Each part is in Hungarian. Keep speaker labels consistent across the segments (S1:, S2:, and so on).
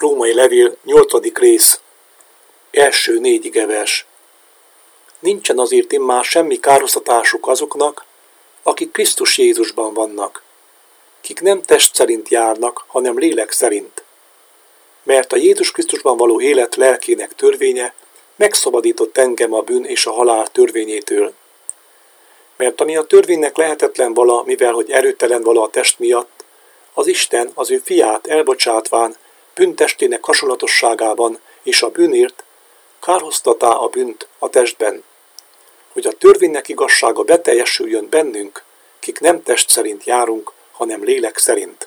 S1: Római levél 8. rész, első 4 igevers. Nincsen azért immár semmi károsztatásuk azoknak, akik Krisztus Jézusban vannak, kik nem test szerint járnak, hanem lélek szerint. Mert a Jézus Krisztusban való élet lelkének törvénye megszabadított engem a bűn és a halál törvényétől. Mert ami a törvénynek lehetetlen vala, mivel hogy erőtelen vala a test miatt, az Isten az ő fiát elbocsátván bűntestének hasonlatosságában és a bűnért kárhoztatá a bűnt a testben, hogy a törvénynek igazsága beteljesüljön bennünk, kik nem test szerint járunk, hanem lélek szerint.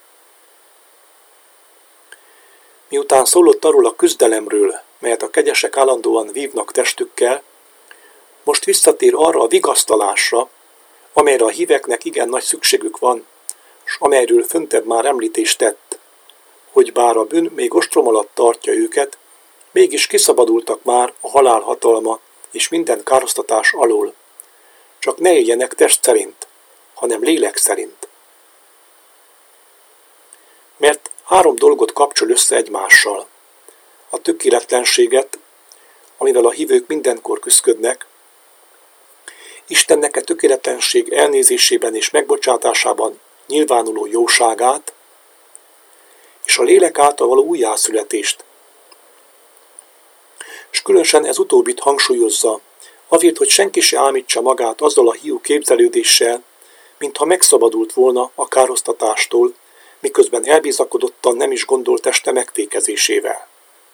S1: Miután szólott arról a küzdelemről, melyet a kegyesek állandóan vívnak testükkel, most visszatér arra a vigasztalásra, amelyre a híveknek igen nagy szükségük van, s amelyről föntebb már említést tett, hogy bár a bűn még ostrom alatt tartja őket, mégis kiszabadultak már a halál hatalma és minden károsztatás alól. Csak ne éljenek test szerint, hanem lélek szerint. Mert 3 dolgot kapcsol össze egymással. A tökéletlenséget, amivel a hívők mindenkor küszködnek, Istennek a tökéletlenség elnézésében és megbocsátásában nyilvánuló jóságát, és a lélek által való újjászületést. És különösen ez utóbbit hangsúlyozza, azért, hogy senki se álmítsa magát azzal a hiú képzelődéssel, mintha megszabadult volna a károsztatástól, miközben elbizakodottan nem is gondolt teste megfékezésével.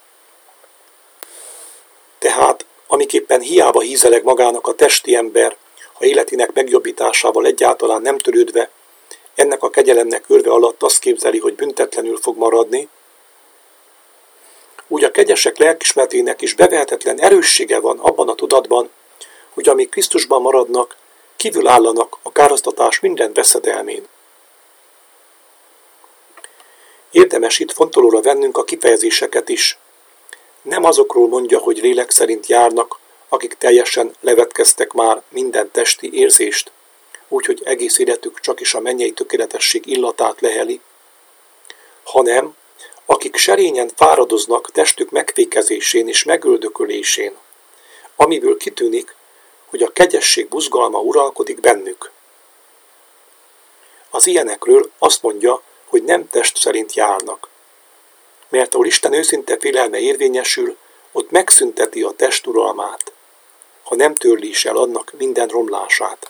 S1: Tehát, amiképpen hiába hízeleg magának a testi ember, ha életének megjobbításával egyáltalán nem törődve, ennek a kegyelemnek örve alatt azt képzeli, hogy büntetlenül fog maradni, úgy a kegyesek lelkismeretének is bevehetetlen erőssége van abban a tudatban, hogy amíg Krisztusban maradnak, kívül állanak a károsztatás minden veszedelmén. Érdemes itt fontolóra vennünk a kifejezéseket is. Nem azokról mondja, hogy lélek szerint járnak, akik teljesen levetkeztek már minden testi érzést, úgyhogy egész életük csak is a mennyei tökéletesség illatát leheli, hanem akik serényen fáradoznak testük megfékezésén és megöldökölésén, amiből kitűnik, hogy a kegyesség buzgalma uralkodik bennük. Az ilyenekről azt mondja, hogy nem test szerint járnak, mert ahol Isten őszinte félelme érvényesül, ott megszünteti a test uralmát, ha nem törli is el annak minden romlását.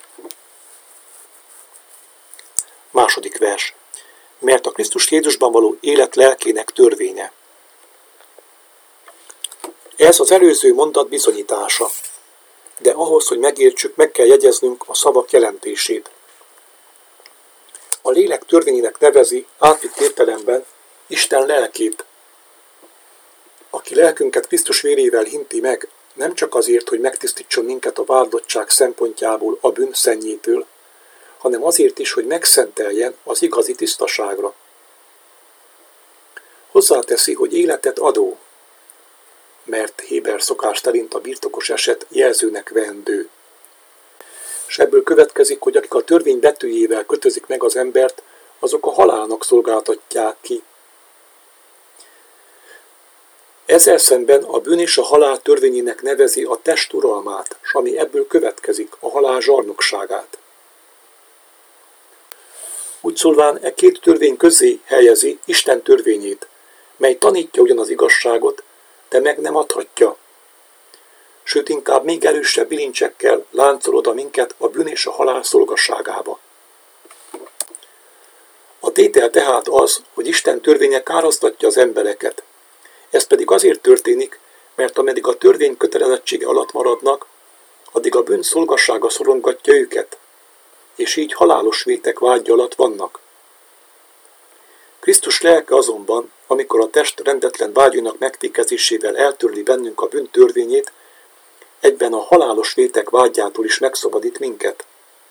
S1: 2. vers. Mert a Krisztus Jézusban való élet lelkének törvénye. Ez az előző mondat bizonyítása, de ahhoz, hogy megértsük, meg kell jegyeznünk a szavak jelentését. A lélek törvényének nevezi átvitt értelemben Isten lelkét, aki lelkünket Krisztus vérével hinti meg, nem csak azért, hogy megtisztítson minket a vádlottság szempontjából a bűn szennyétől, hanem azért is, hogy megszenteljen az igazi tisztaságra. Hozzáteszi, hogy életet adó, mert Héber szokás szerint a birtokos eset jelzőnek veendő. És ebből következik, hogy akik a törvény betűjével kötözik meg az embert, azok a halálnak szolgáltatják ki. Ezzel szemben a bűn és a halál törvényének nevezi a test uralmát, s ami ebből következik, a halál zsarnokságát. Úgy szólván e 2 törvény közé helyezi Isten törvényét, mely tanítja ugyan az igazságot, de meg nem adhatja. Sőt, inkább még erősebb bilincsekkel láncol oda minket a bűn és a halál szolgasságába. A tétel tehát az, hogy Isten törvénye károsztatja az embereket. Ez pedig azért történik, mert ameddig a törvény kötelezettsége alatt maradnak, addig a bűn szolgassága szorongatja őket, és így halálos vétek vágya alatt vannak. Krisztus lelke azonban, amikor a test rendetlen vágyainak megfékezésével eltörli bennünk a bűn törvényét, egyben a halálos vétek vágyától is megszabadít minket.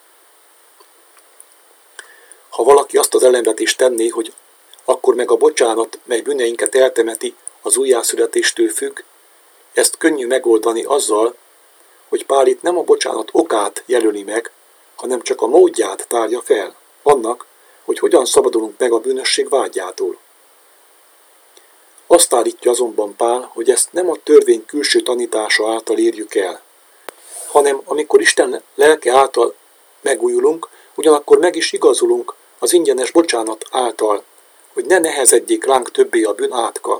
S1: Ha valaki azt az ellenvetést tenné, hogy akkor meg a bocsánat, mely bűneinket eltemeti, az újjászületéstől függ, ezt könnyű megoldani azzal, hogy Pál itt nem a bocsánat okát jelöli meg, hanem csak a módját tárja fel, annak, hogy hogyan szabadulunk meg a bűnösség vágyától. Azt állítja azonban Pál, hogy ezt nem a törvény külső tanítása által érjük el, hanem amikor Isten lelke által megújulunk, ugyanakkor meg is igazulunk az ingyenes bocsánat által, hogy ne nehezedjék ránk többé a bűn átka.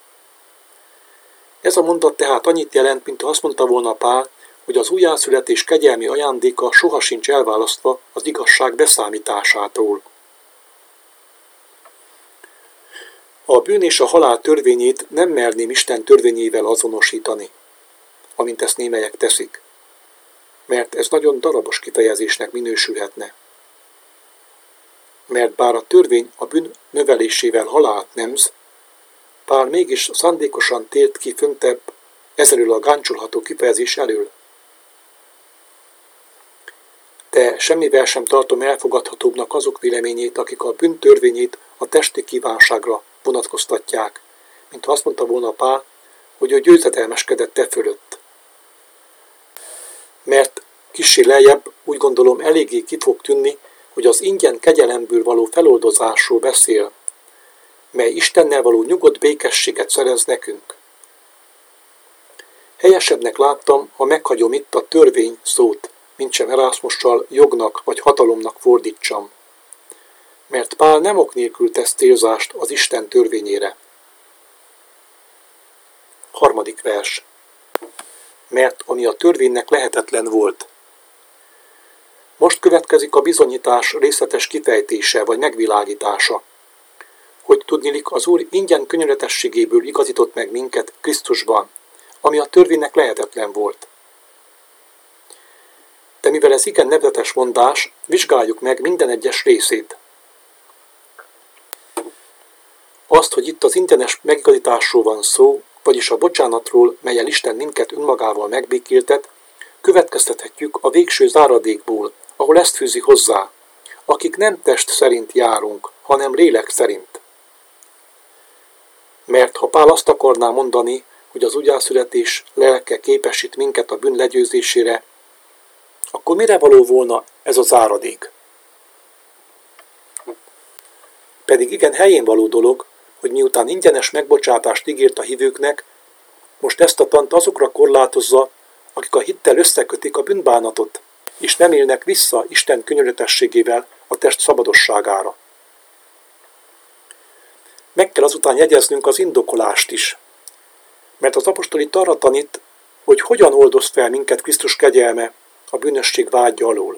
S1: Ez a mondat tehát annyit jelent, mint ha azt mondta volna Pál, hogy az újjászületés kegyelmi ajándéka sohasincs elválasztva az igazság beszámításától. A bűn és a halál törvényét nem merném Isten törvényével azonosítani, amint ezt némelyek teszik, mert ez nagyon darabos kifejezésnek minősülhetne. Mert bár a törvény a bűn növelésével halált nemz, Pál mégis szándékosan tért ki föntebb ezerül a gáncsolható kifejezés elől. De semmivel sem tartom elfogadhatóbbnak azok véleményét, akik a bűn törvényét a testi kívánságra vonatkoztatják, mint azt mondta volna Pál, hogy ő győzedelmeskedett te fölött. Mert kissé lejjebb úgy gondolom eléggé ki fog tűnni, hogy az ingyen kegyelemből való feloldozásról beszél, mely Istennel való nyugodt békességet szerez nekünk. Helyesebbnek láttam, ha meghagyom itt a törvény szót, mintsem Erasmussal jognak vagy hatalomnak fordítsam. Mert Pál nem ok nélkül tesz célzást az Isten törvényére. 3. vers. Mert ami a törvénynek lehetetlen volt. Most következik a bizonyítás részletes kifejtése vagy megvilágítása, hogy tudniillik az Úr ingyen könyörületességéből igazított meg minket Krisztusban, ami a törvénynek lehetetlen volt. De mivel ez igen nevezetes mondás, vizsgáljuk meg minden egyes részét. Azt, hogy itt az ingyenes megigazításról van szó, vagyis a bocsánatról, mellyel Isten minket önmagával megbékéltet, következtethetjük a végső záradékból, ahol ezt fűzi hozzá, akik nem test szerint járunk, hanem lélek szerint. Mert ha Pál azt akarná mondani, hogy az újjászületés lelke képesít minket a bűn legyőzésére, akkor mire való volna ez a záradék? Pedig igen helyén való dolog, hogy miután ingyenes megbocsátást ígért a hívőknek, most ezt a tant azokra korlátozza, akik a hittel összekötik a bűnbánatot, és nem élnek vissza Isten könyörületességével a test szabadosságára. Meg kell azután jegyeznünk az indokolást is, mert az apostol itt arra tanít, hogy hogyan oldoz fel minket Krisztus kegyelme a bűnösség vágya alól.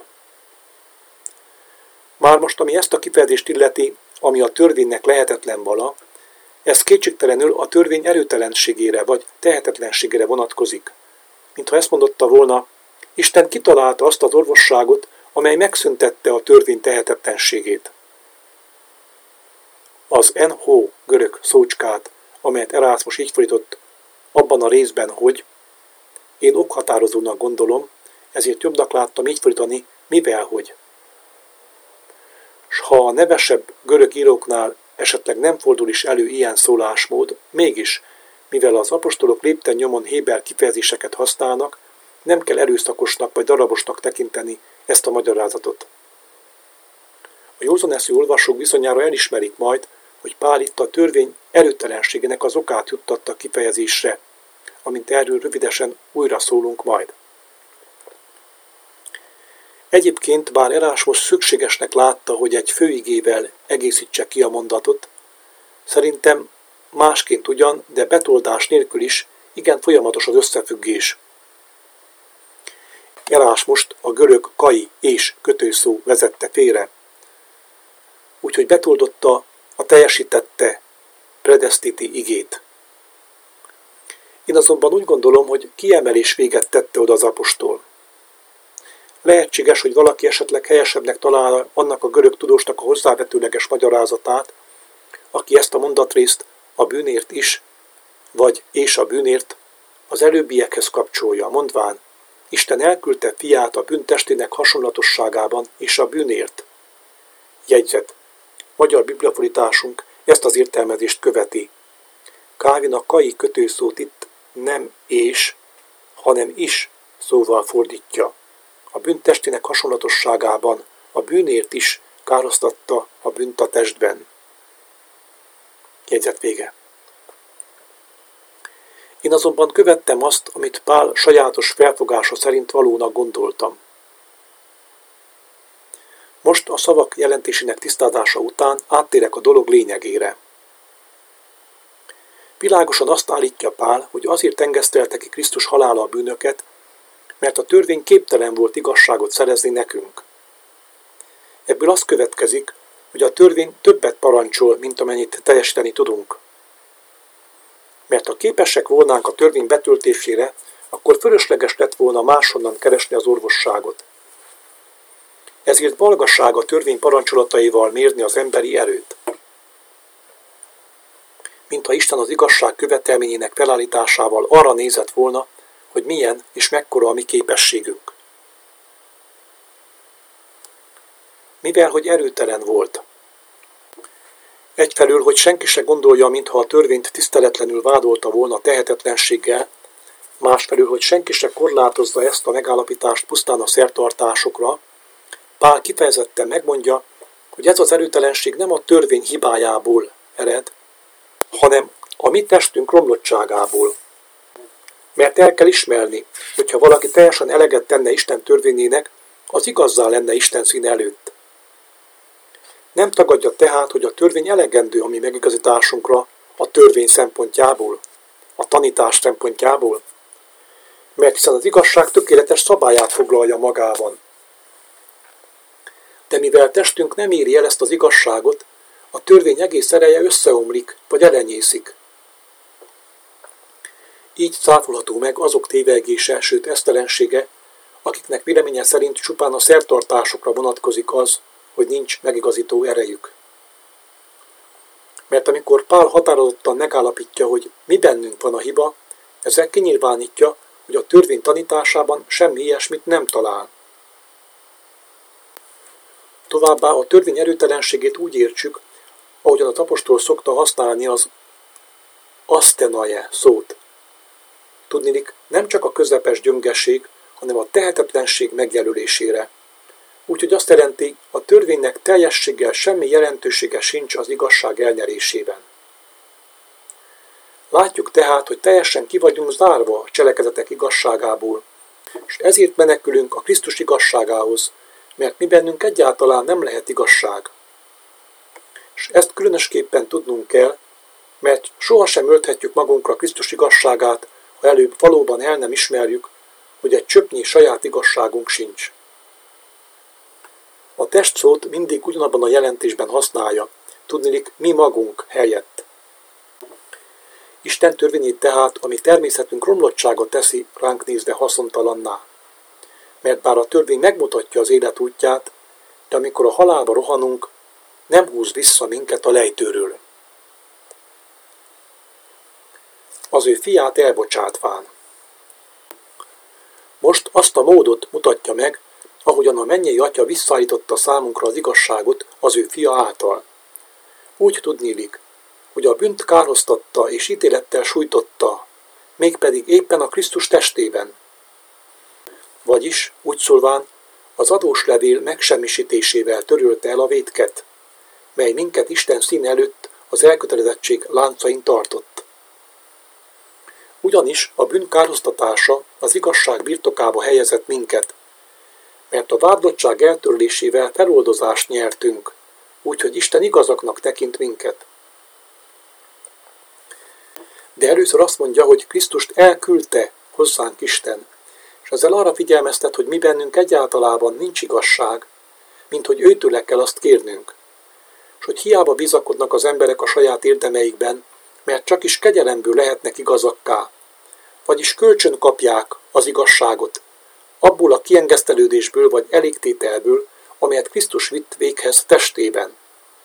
S1: Már most, ami ezt a kifejezést illeti, ami a törvénynek lehetetlen vala, ez kétségtelenül a törvény erőtelenségére vagy tehetetlenségére vonatkozik. Mintha ezt mondotta volna, Isten kitalálta azt az orvosságot, amely megszüntette a törvény tehetetlenségét. Az NH görög szócskát, amelyet Erasmus így fordított abban a részben, hogy én okhatározónak gondolom, ezért jobbnak láttam így fordítani, mivel hogy. S ha a nevesebb görög íróknál esetleg nem fordul is elő ilyen szólásmód, mégis, mivel az apostolok lépten nyomon héber kifejezéseket használnak, nem kell erőszakosnak vagy darabosnak tekinteni ezt a magyarázatot. A józaneszű olvasók bizonyára elismerik majd, hogy Pál itt a törvény erőtelenségének az okát juttatta kifejezésre, amint erről rövidesen újra szólunk majd. Egyébként bár Erasmus szükségesnek látta, hogy egy főigével egészítse ki a mondatot, szerintem másként ugyan, de betoldás nélkül is igen folyamatos az összefüggés. Erasmust a görög kai és kötőszó vezette félre, úgyhogy betoldotta a teljesítette predestiti igét. Én azonban úgy gondolom, hogy kiemelés véget tette oda az apostol. Lehetséges, hogy valaki esetleg helyesebbnek találja annak a görög tudósnak a hozzávetőleges magyarázatát, aki ezt a mondatrészt a bűnért is, vagy és a bűnért az előbbiekhez kapcsolja, mondván, Isten elküldte fiát a bűntestének hasonlatosságában és a bűnért. Jegyzet. Magyar bibliafordításunk ezt az értelmezést követi. Calvin a kai kötőszót itt nem és, hanem is szóval fordítja. A bűntestének hasonlatosságában a bűnért is károsztatta a bűnt a testben. Jegyzet vége. Én azonban követtem azt, amit Pál sajátos felfogása szerint valónak gondoltam. Most a szavak jelentésének tisztázása után áttérek a dolog lényegére. Világosan azt állítja Pál, hogy azért engesztelte ki Krisztus halála a bűnöket, mert a törvény képtelen volt igazságot szerezni nekünk. Ebből az következik, hogy a törvény többet parancsol, mint amennyit teljesíteni tudunk. Mert ha képesek volnánk a törvény betöltésére, akkor fölösleges lett volna máshonnan keresni az orvosságot. Ezért balgasság a törvény parancsolataival mérni az emberi erőt. Mintha Isten az igazság követelményének felállításával arra nézett volna, hogy milyen és mekkora a mi képességünk. Mivel, hogy erőtelen volt. Egyfelől, hogy senki se gondolja, mintha a törvényt tiszteletlenül vádolta volna tehetetlenséggel, másfelől, hogy senki se korlátozza ezt a megállapítást pusztán a szertartásokra, Pál kifejezetten megmondja, hogy ez az erőtelenség nem a törvény hibájából ered, hanem a mi testünk romlottságából. Mert el kell ismerni, hogyha valaki teljesen eleget tenne Isten törvényének, az igazzá lenne Isten színe előtt. Nem tagadja tehát, hogy a törvény elegendő a mi megigazításunkra a törvény szempontjából, a tanítás szempontjából, mert hiszen az igazság tökéletes szabályát foglalja magában. De mivel testünk nem éri el ezt az igazságot, a törvény egész ereje összeomlik, vagy elenyészik. Így cáfolható meg azok tévegése, sőt esztelensége, akiknek véleménye szerint csupán a szertartásokra vonatkozik az, hogy nincs megigazító erejük. Mert amikor Pál határozottan megállapítja, hogy mi bennünk van a hiba, ezzel kinyilvánítja, hogy a törvény tanításában semmi ilyesmit nem talál. Továbbá a törvény erőtelenségét úgy értsük, ahogyan az apostol szokta használni az asztenaje szót. Tudniillik, nem csak a közepes gyöngeség, hanem a tehetetlenség megjelölésére. Úgyhogy azt jelenti, a törvénynek teljességgel semmi jelentősége sincs az igazság elnyerésében. Látjuk tehát, hogy teljesen ki vagyunk zárva a cselekedetek igazságából, és ezért menekülünk a Krisztus igazságához, mert mi bennünk egyáltalán nem lehet igazság. És ezt különösképpen tudnunk kell, mert sohasem ölthetjük magunkra Krisztus igazságát, ha előbb valóban el nem ismerjük, hogy egy csöpnyi saját igazságunk sincs. A test szót mindig ugyanabban a jelentésben használja, tudniillik mi magunk helyett. Isten törvényét tehát, ami természetünk romlottsága teszi ránk nézve haszontalanná. Mert bár a törvény megmutatja az élet útját, de amikor a halálba rohanunk, nem húz vissza minket a lejtőről. Az ő fiát elbocsátván. Most azt a módot mutatja meg, ahogyan a mennyei Atya visszaállította számunkra az igazságot az ő fia által. Úgy tudniillik, hogy a bűnt kárhoztatta és ítélettel sújtotta, mégpedig éppen a Krisztus testében. Vagyis, úgy szólván, az adós levél megsemmisítésével törölte el a vétket, mely minket Isten színe előtt az elkötelezettség láncain tartott. Ugyanis a bűn kárhoztatása az igazság birtokába helyezett minket, mert a vádlottság eltörlésével feloldozást nyertünk, úgyhogy Isten igazaknak tekint minket. De először azt mondja, hogy Krisztust elküldte hozzánk Isten, és ezzel arra figyelmeztet, hogy mi bennünk egyáltalában nincs igazság, mint hogy őtőle kell azt kérnünk, és hogy hiába bizakodnak az emberek a saját érdemeikben, mert csak is kegyelemből lehetnek igazakká, vagyis kölcsön kapják az igazságot, abból a kiengesztelődésből vagy elégtételből, amelyet Krisztus vitt véghez testében.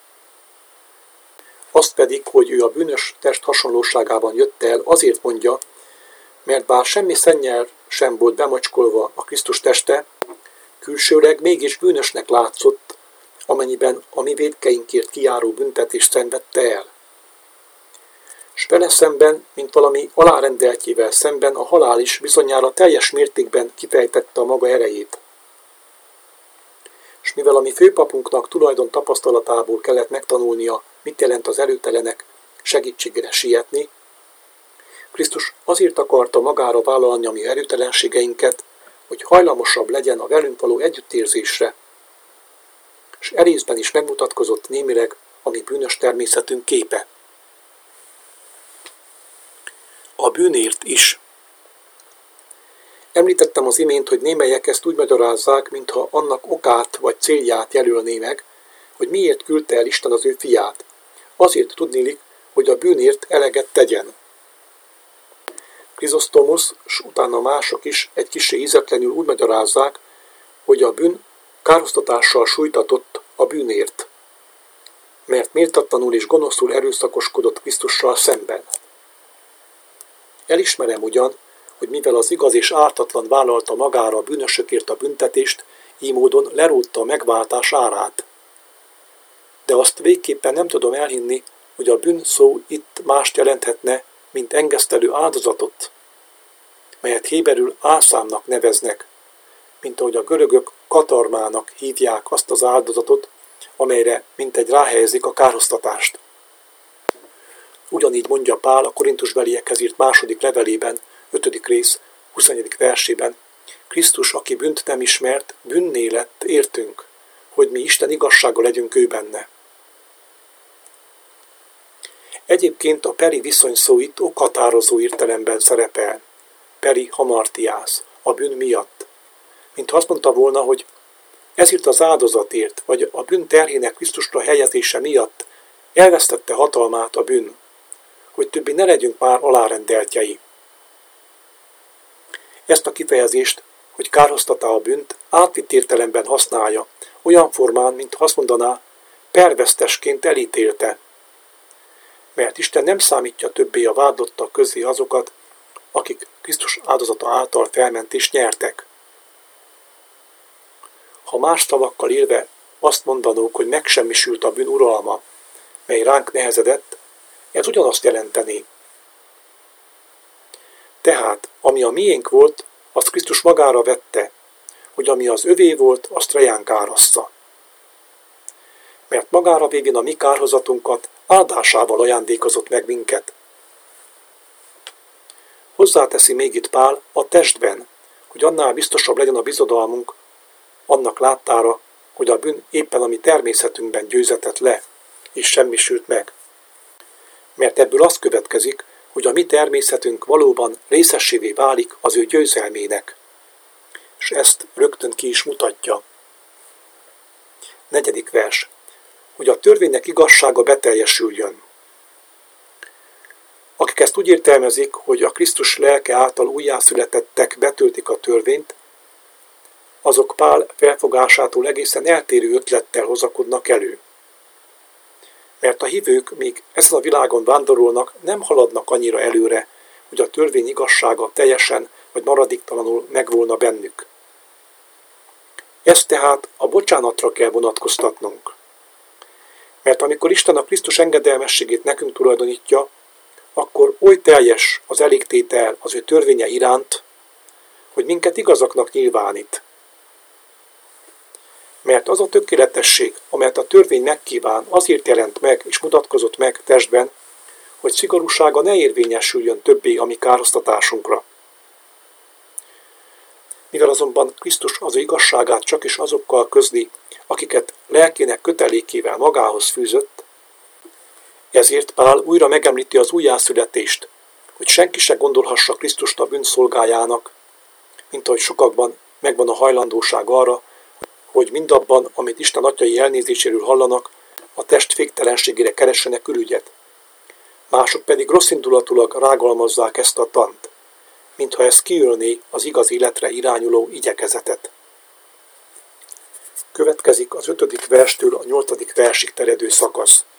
S1: Azt pedig, hogy ő a bűnös test hasonlóságában jött el, azért mondja, mert bár semmi szennyel sem volt bemacskolva a Krisztus teste, külsőleg mégis bűnösnek látszott, amennyiben a mi vétkeinkért kijáró büntetést szenvedte el. S vele szemben, mint valami alárendeltjével szemben a halál is bizonyára teljes mértékben kifejtette a maga erejét. És mivel a mi főpapunknak tulajdon tapasztalatából kellett megtanulnia, mit jelent az erőtelenek segítségére sietni, Krisztus azért akarta magára vállalni a mi erőtelenségeinket, hogy hajlamosabb legyen a velünk való együttérzésre, és erészben is megmutatkozott némileg a mi bűnös természetünk képe. A bűnért is. Említettem az imént, hogy némelyek ezt úgy magyarázzák, mintha annak okát vagy célját jelölné meg, hogy miért küldte el Isten az ő fiát. Azért tudniillik, hogy a bűnért eleget tegyen. Krizosztomusz, s utána mások is egy kissé ízetlenül úgy magyarázzák, hogy a bűn károsztatással sújtatott a bűnért, mert méltatlanul és gonoszul erőszakoskodott Krisztussal szemben. Elismerem ugyan, hogy mivel az igaz és ártatlan vállalta magára a bűnösökért a büntetést, így módon lerótta a megváltás árát. De azt végképpen nem tudom elhinni, hogy a bűn szó itt mást jelenthetne, mint engesztelő áldozatot, melyet héberül álszámnak neveznek, mint ahogy a görögök katarmának hívják azt az áldozatot, amelyre mintegy ráhelyezik a kárhoztatást. Ugyanígy mondja Pál a korintusbeliekhez írt második levelében, 5. rész, 21. versében, Krisztus, aki bűnt nem ismert, bűnné lett értünk, hogy mi Isten igazsága legyünk ő benne. Egyébként a peri viszonyszó itt okhatározó értelemben szerepel. Peri hamartiász, a bűn miatt. Mintha azt mondta volna, hogy ezért az áldozatért, vagy a bűn terhének Krisztusra helyezése miatt elvesztette hatalmát a bűn, hogy többé ne legyünk már alárendeltjei. Ezt a kifejezést, hogy kárhoztatá a bűnt, átvitt értelemben használja, olyan formán, mint azt mondaná, pervesztesként elítélte. Mert Isten nem számítja többé a vádlottak közé azokat, akik Krisztus áldozata által felmentést nyertek. Ha más szavakkal élve azt mondanók, hogy megsemmisült a bűn uralma, mely ránk nehezedett, ez ugyanazt jelenteni. Tehát, ami a miénk volt, azt Krisztus magára vette, hogy ami az övé volt, azt rejánk árassza. Mert magára végén a mi kárhozatunkat áldásával ajándékozott meg minket. Hozzáteszi még itt Pál a testben, hogy annál biztosabb legyen a bizodalmunk, annak láttára, hogy a bűn éppen a mi természetünkben győzetett le, és semmisült meg. Mert ebből az következik, hogy a mi természetünk valóban részessévé válik az ő győzelmének. És ezt rögtön ki is mutatja. 4. vers. Hogy a törvénynek igazsága beteljesüljön. Akik ezt úgy értelmezik, hogy a Krisztus lelke által újjászületettek betöltik a törvényt, azok Pál felfogásától egészen eltérő ötlettel hozakodnak elő. Mert a hívők, míg ezen a világon vándorolnak, nem haladnak annyira előre, hogy a törvény igazsága teljesen vagy maradéktalanul megvolna bennük. Ezt tehát a bocsánatra kell vonatkoztatnunk. Mert amikor Isten a Krisztus engedelmességét nekünk tulajdonítja, akkor oly teljes az elégtétel az ő törvénye iránt, hogy minket igazaknak nyilvánít. Mert az a tökéletesség, amelyet a törvény megkíván, azért jelent meg és mutatkozott meg testben, hogy szigorúsága ne érvényesüljön többé a mi kárhoztatásunkra. Mivel azonban Krisztus az ő igazságát csak is azokkal közli, akiket lelkének kötelékével magához fűzött, ezért Pál újra megemlíti az újjászületést, hogy senki se gondolhassa Krisztust a bűnszolgájának, mint ahogy sokakban megvan a hajlandóság arra, hogy mindabban, amit Isten atyai elnézéséről hallanak, a test féktelenségére keressenek ürügyet. Mások pedig rosszindulatulag rágalmazzák ezt a tant, mintha ez kiölné az igaz életre irányuló igyekezetet. Következik az 5. verstől a 8. versig terjedő szakasz.